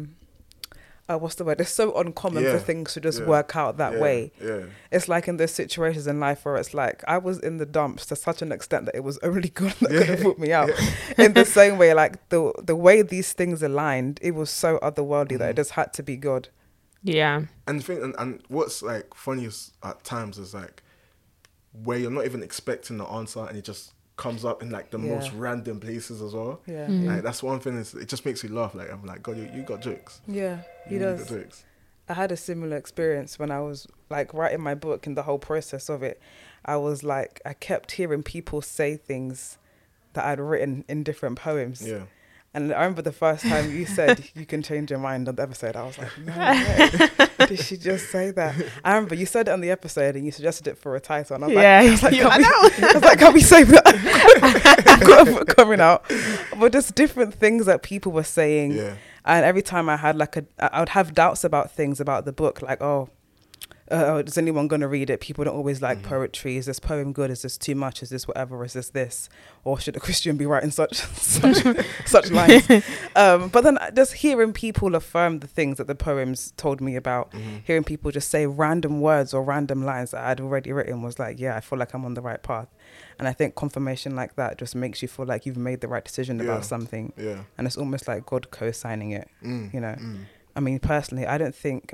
what's the word? It's so uncommon for things to just work out that way. Yeah. It's like in those situations in life where it's like, I was in the dumps to such an extent that it was only God that could have put me out. In the same way, like the way these things aligned, it was so otherworldly that it just had to be God. Yeah. And the thing, and what's like funniest at times is like where you're not even expecting the answer, and it just comes up in like the most random places as well. Yeah. Like that's one thing, it just makes me laugh. Like I'm like, God, you got jokes. Yeah, he does. You got jokes. I had a similar experience when I was like writing my book, and the whole process of it, I was like, I kept hearing people say things that I'd written in different poems. Yeah. And I remember the first time you said you can change your mind on the episode, I was like, no way. Did she just say that? I remember you said it on the episode and you suggested it for a title. And I was like, can't we save that? I've got a book coming out. But just different things that people were saying. Yeah. And every time I had I would have doubts about things about the book, like, is anyone going to read it? People don't always like poetry. Is this poem good? Is this too much? Is this whatever? Is this? Or should a Christian be writing such lines? But then just hearing people affirm the things that the poems told me about, hearing people just say random words or random lines that I'd already written was like, yeah, I feel like I'm on the right path. And I think confirmation like that just makes you feel like you've made the right decision about something. Yeah. And it's almost like God co-signing it, you know? I mean, personally, I don't think,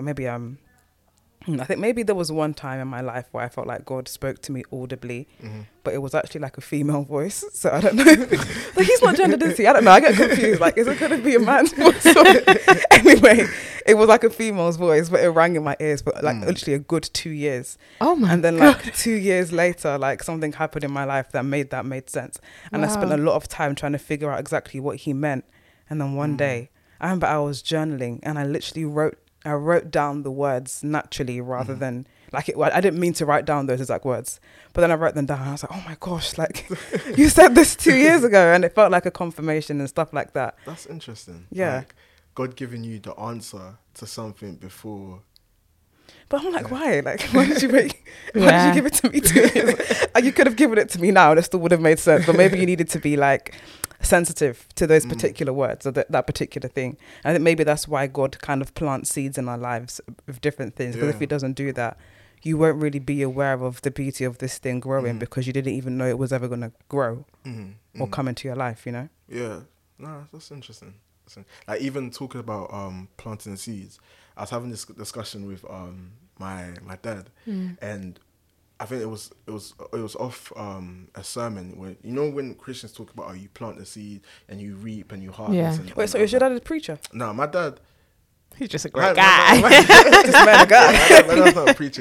I think maybe there was one time in my life where I felt like God spoke to me audibly, but it was actually like a female voice. So I don't know. Like, he's not gendered, is he? I don't know. I get confused. Like, is it going to be a man's voice? Anyway, it was like a female's voice, but it rang in my ears for like literally a good 2 years. Oh my God. And then like 2 years later, like something happened in my life that made sense. And I spent a lot of time trying to figure out exactly what he meant. And then one day, I remember I was journaling and I literally wrote down the words naturally rather than like it. I didn't mean to write down those exact words, but then I wrote them down and I was like, oh my gosh, like you said this 2 years ago, and it felt like a confirmation and stuff like that. That's interesting. Yeah. Like God giving you the answer to something before. But I'm like, why? Like, why did you give it to me 2 years? You could have given it to me now and it still would have made sense. But maybe you needed to be like sensitive to those particular words or that particular thing. And I think maybe that's why God kind of plants seeds in our lives of different things. Because if he doesn't do that, you won't really be aware of the beauty of this thing growing because you didn't even know it was ever going to grow or come into your life, you know? Yeah. No, that's interesting. Like even talking about planting seeds, I was having this discussion with my dad, and I think it was off a sermon where, you know, when Christians talk about you plant the seed and you reap and you harvest. Yeah. Wait, so is your dad a preacher? No, my dad. He's just a great guy. Just a guy. My dad's not a preacher.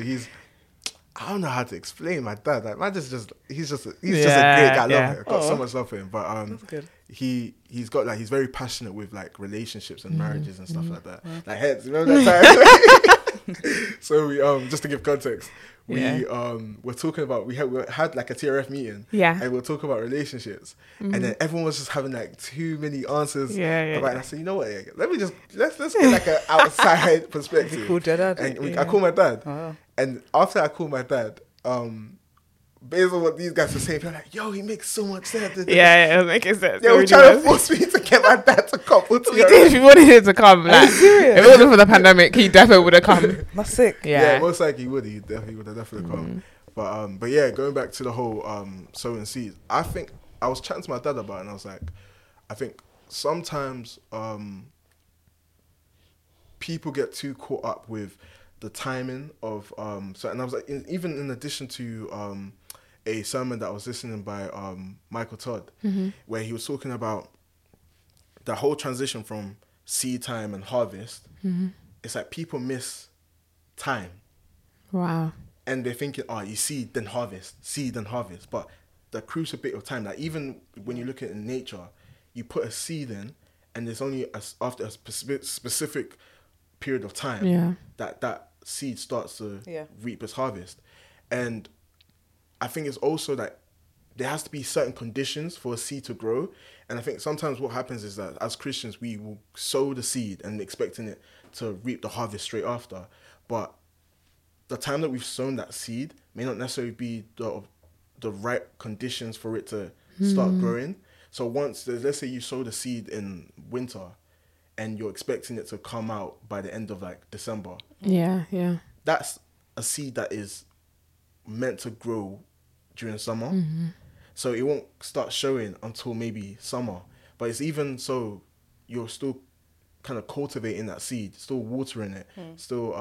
I don't know how to explain my dad. Like, my dad's he's just a great guy. I love him. I've got so much love for him. But that's good. He's got like, he's very passionate with like relationships and marriages and stuff like that. Like heads, remember that time? So we just to give context, we talking about we had like a TRF meeting. Yeah. And we'll talk about relationships. And then everyone was just having like too many answers. Yeah. And I said, you know what? Let's get like an outside perspective. You called your dad? And I called my dad. Oh. And after I called my dad, based on what these guys were saying, people were like, yo, he makes so much sense. Yeah, it was making sense. They were trying to force me to get my dad to come. If you wanted him to come, like, if it wasn't for the pandemic, he definitely would have come. That's sick. Yeah, most likely he would. He definitely would have come. But yeah, going back to the whole sowing seeds, I think I was chatting to my dad about it, and I was like, I think sometimes people get too caught up with the timing of so, and I was like, even in addition to a sermon that I was listening by Michael Todd, where he was talking about the whole transition from seed time and harvest. It's like people miss time. Wow. And they're thinking, you seed then harvest, but the crucial bit of time, like even when you look at it in nature, you put a seed in, and there's only after a specific period of time that seed starts to reap its harvest. And I think it's also that there has to be certain conditions for a seed to grow. And I think sometimes what happens is that as Christians, we will sow the seed and expecting it to reap the harvest straight after. But the time that we've sown that seed may not necessarily be the right conditions for it to start growing. So once, let's say you sow the seed in winter and you're expecting it to come out by the end of like December. Yeah. That's a seed that is meant to grow during summer. So it won't start showing until maybe summer. But it's even so, you're still kind of cultivating that seed, still watering it, still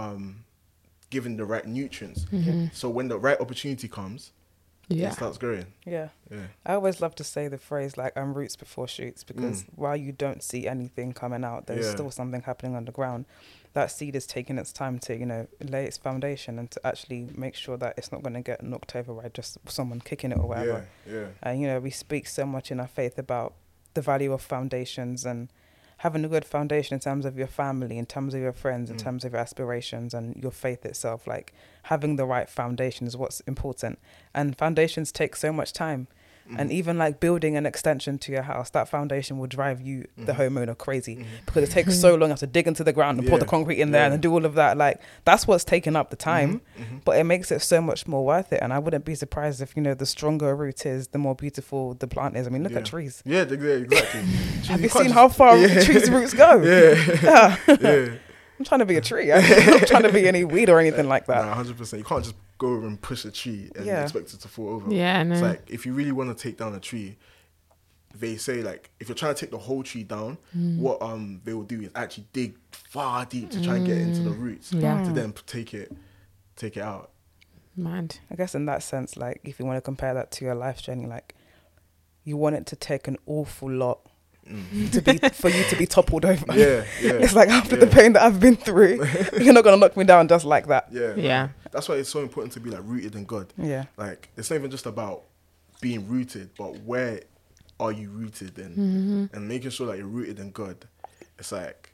giving the right nutrients. So when the right opportunity comes, it starts growing. Yeah. I always love to say the phrase like roots before shoots, because while you don't see anything coming out, there's still something happening on the ground. That seed is taking its time to, lay its foundation and to actually make sure that it's not going to get knocked over by just someone kicking it or whatever. And, we speak so much in our faith about the value of foundations and having a good foundation in terms of your family, in terms of your friends, in terms of your aspirations and your faith itself. Like having the right foundation is what's important. And foundations take so much time. And even like building an extension to your house, that foundation will drive you, the homeowner, crazy because it takes so long. You have to dig into the ground and put the concrete in there and do all of that. Like that's what's taking up the time, but it makes it so much more worth it. And I wouldn't be surprised if, the stronger a root is, the more beautiful the plant is. I mean, look at trees. Yeah, exactly. Have you seen how far trees' roots go? I'm trying to be a tree. I'm not trying to be any weed or anything like that. 100%. You can't just go over and push a tree and expect it to fall over. Yeah, no. It's like, if you really want to take down a tree, they say, like, if you're trying to take the whole tree down, what they will do is actually dig far deep to try and get into the roots to then take it out. Mad. I guess in that sense, like, if you want to compare that to your life journey, like, you want it to take an awful lot for you to be toppled over. It's like after the pain that I've been through, you're not gonna knock me down just like that. That's why it's so important to be like rooted in God. Like it's not even just about being rooted, but where are you rooted in, and making sure that you're rooted in God. It's like,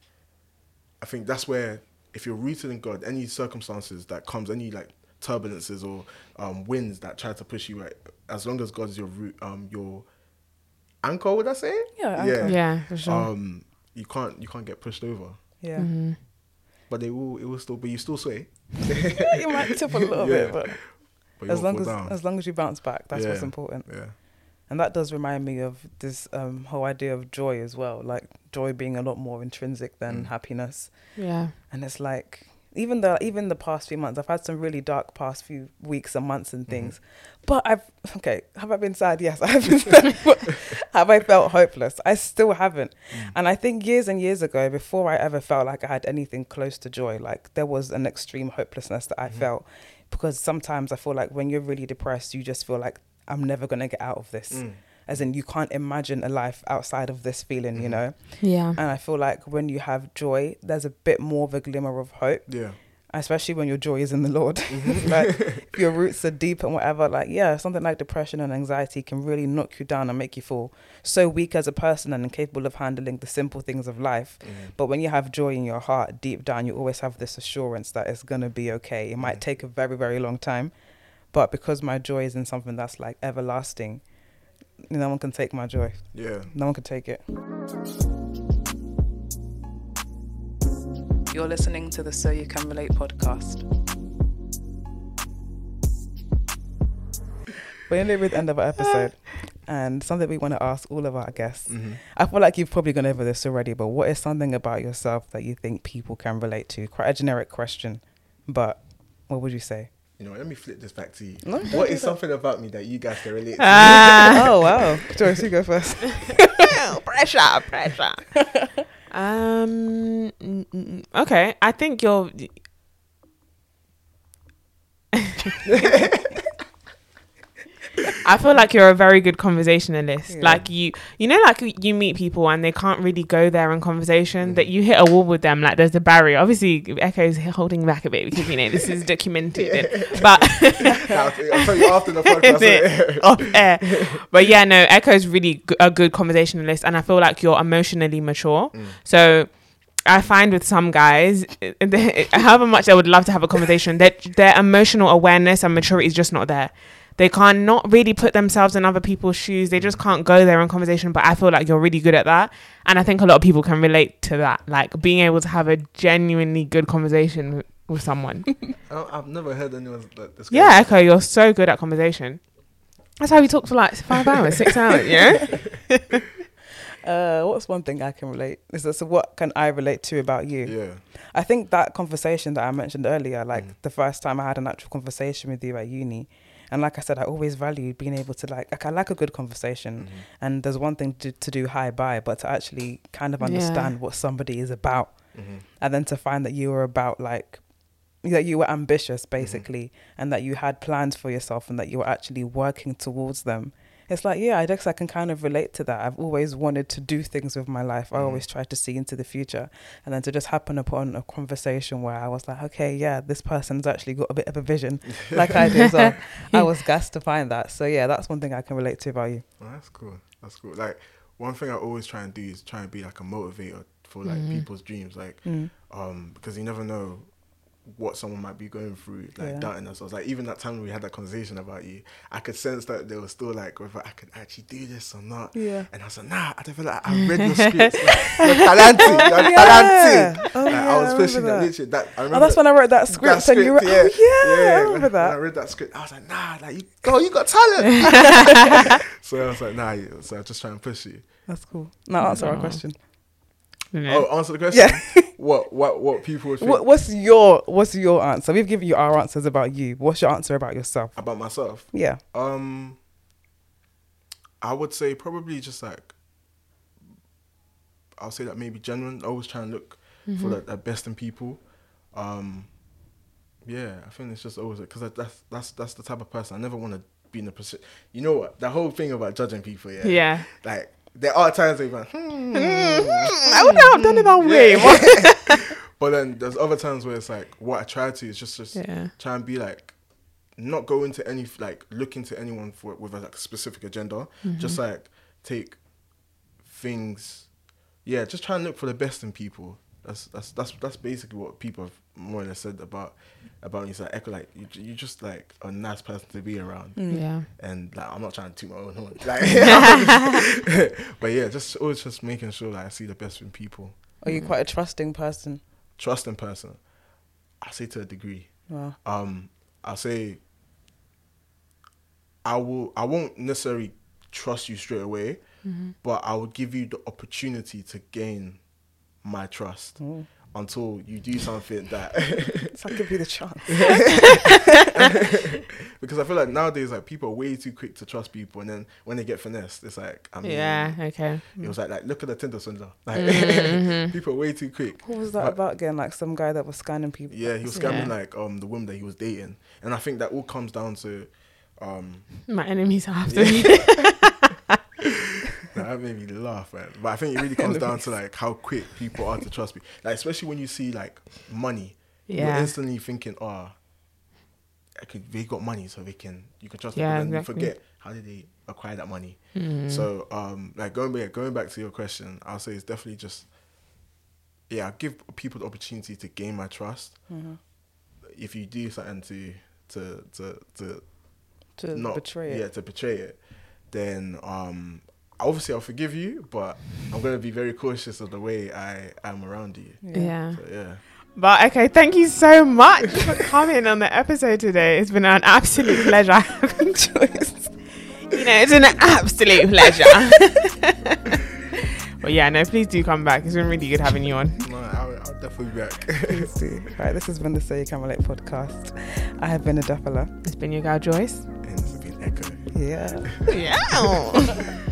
I think that's where, if you're rooted in God, any circumstances that comes, any like turbulences or winds that try to push you, right, as long as God is your root, your anchor, would I say? Yeah, for sure. You can't get pushed over. But it will still, but you still sway. You might tip a little bit, but as long as you bounce back, that's what's important. And that does remind me of this whole idea of joy as well, like joy being a lot more intrinsic than happiness. And it's like, even the past few months, I've had some really dark past few weeks and months and things. But have I been sad? Yes, I have been sad. Have I felt hopeless? I still haven't. And I think years and years ago, before I ever felt like I had anything close to joy, like there was an extreme hopelessness that I felt, because sometimes I feel like when you're really depressed, you just feel like I'm never going to get out of this. As in, you can't imagine a life outside of this feeling, And I feel like when you have joy, there's a bit more of a glimmer of hope. Especially when your joy is in the Lord. Like, if your roots are deep and whatever, like, something like depression and anxiety can really knock you down and make you feel so weak as a person and incapable of handling the simple things of life. But when you have joy in your heart, deep down, you always have this assurance that it's going to be okay. It might take a very, very long time, but because my joy is in something that's like everlasting, no one can take my joy. No one can take it. You're listening to the So You Can Relate podcast. We're nearly at the end of our episode, and something we want to ask all of our guests. I feel like you've probably gone over this already, but what is something about yourself that you think people can relate to? Quite a generic question, but what would you say? Let me flip this back to you. No, what is something about me that you guys can relate to? Oh, wow. Joyce, you go first. Pressure. Okay, I think I feel like you're a very good conversationalist. Yeah. Like you know, like you meet people and they can't really go there in conversation. That you hit a wall with them. Like there's a barrier. Obviously, Echo's holding back a bit because this is documented. But I'll tell you after the podcast. Off air. But yeah, no, Echo's really a good conversationalist, and I feel like you're emotionally mature. So I find with some guys, however much they would love to have a conversation, their emotional awareness and maturity is just not there. They can't not really put themselves in other people's shoes. They just can't go there in conversation. But I feel like you're really good at that. And I think a lot of people can relate to that. Like being able to have a genuinely good conversation with someone. I've never heard anyone like this. Yeah, Echo, you're so good at conversation. That's how we talk for like 5 hours, 6 hours, yeah? What's one thing I can relate? So what can I relate to about you? Yeah. I think that conversation that I mentioned earlier, like the first time I had an actual conversation with you at uni, and like I said, I always valued being able to I like a good conversation. And there's one thing to do hi-bye, but to actually kind of understand what somebody is about. And then to find that you were about that you were ambitious basically, and that you had plans for yourself and that you were actually working towards them. It's like, yeah, I guess I can kind of relate to that. I've always wanted to do things with my life. I always tried to see into the future. And then to just happen upon a conversation where I was like, okay, yeah, this person's actually got a bit of a vision like I do. So I was gassed to find that. So yeah, that's one thing I can relate to about you. Oh, that's cool. That's cool. Like one thing I always try and do is try and be like a motivator for like people's dreams. Like, because you never know what someone might be going through, like doubting themselves. Like even that time when we had that conversation about you, I could sense that they were still like whether I could actually do this or not. Yeah. And I was like, nah, I don't feel like I read your scripts. Like, you're talented. Oh, like, I was pushing that literally. That I remember. That's when I wrote that script and you were I remember that. When I read that script, I was like, nah, like you got talent. So I was like, nah. So I just try and push you. That's cool. Now answer our question. Oh, answer the question. Yeah. What people would think. What's your answer? We've given you our answers about you. What's your answer about yourself? About myself? Yeah. I would say probably just like, I'll say that maybe genuine. Always try and look for the best in people. Yeah, I think it's just always because that's the type of person I never want to be in a position. You know what? The whole thing about judging people. Yeah. Yeah. Like. There are times where you're like, I wouldn't have done it that way. But then there's other times where it's like, what I try to is just try and be like, not go into any, like, look into anyone with a like, specific agenda. Just like take things, just try and look for the best in people. That's basically what people have more or less said about you. It's like Echo, like you just like a nice person to be around. Yeah. And like I'm not trying to toot my own horn. Like, but yeah, just always just making sure like I see the best in people. Are you quite a trusting person? Trusting person, I say to a degree. Wow. I'll say I won't necessarily trust you straight away, but I will give you the opportunity to gain my trust until you do something that so I'll give you the chance. Because I feel like nowadays like people are way too quick to trust people, and then when they get finessed, it's like it was like look at the Tinder swindler. Like people are way too quick. What was that about again? Like some guy that was scamming people. Yeah, he was scamming like the woman that he was dating, and I think that all comes down to my enemies after me. That made me laugh, man. But I think it really comes down to like how quick people are to trust me. Like especially when you see like money, you're instantly thinking, they got money, so you can trust them. And then you forget how did they acquire that money. So like going back to your question, I'll say it's definitely just I give people the opportunity to gain my trust. If you do something to not betray it, to betray it, then obviously I'll forgive you, but I'm going to be very cautious of the way I am around you. Yeah. So, yeah. But okay, thank you so much for coming on the episode today. It's been an absolute pleasure having choice. It's an absolute pleasure. But yeah, no, please do come back. It's been really good having you on. No, I'll definitely be back. Please do. Right, this has been the Say You Can Relate podcast. I have been Adefola. It's been your girl Joyce. And this has been Echo. Yeah. Yeah.